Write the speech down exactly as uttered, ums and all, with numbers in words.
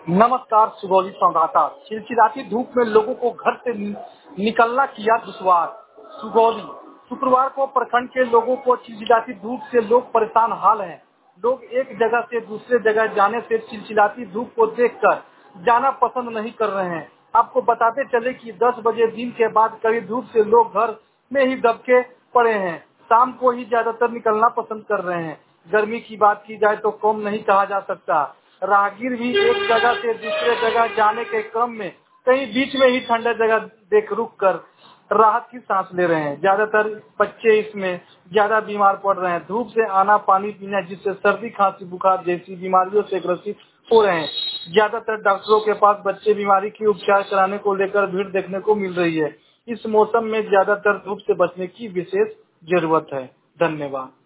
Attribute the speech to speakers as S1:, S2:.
S1: नमस्कार सुगौली संवाददाता। चिलचिलाती धूप में लोगों को घर से नि, निकलना किया दुश्वार। सुगौली शुक्रवार को प्रखंड के लोगों को चिलचिलाती धूप से लोग परेशान हाल हैं। लोग एक जगह से दूसरे जगह जाने से चिलचिलाती धूप को देखकर जाना पसंद नहीं कर रहे हैं। आपको बताते चले कि दस बजे दिन के बाद कड़ी धूप से लोग घर में ही दबके पड़े हैं। शाम को ही ज्यादातर निकलना पसंद कर रहे हैं। गर्मी की बात की जाए तो कम नहीं कहा जा सकता। राहगीर भी एक जगह से दूसरे जगह जाने के क्रम में कहीं बीच में ही ठंडा जगह देख रुक कर राहत की सांस ले रहे हैं। ज्यादातर बच्चे इसमें ज्यादा बीमार पड़ रहे हैं। धूप से आना पानी पीना जिससे सर्दी खांसी बुखार जैसी बीमारियों से ग्रसित हो रहे हैं। ज्यादातर डॉक्टरों के पास बच्चे बीमारी की उपचार कराने को लेकर भीड़ देखने को मिल रही है। इस मौसम में ज्यादातर धूप से बचने की विशेष जरूरत है। धन्यवाद।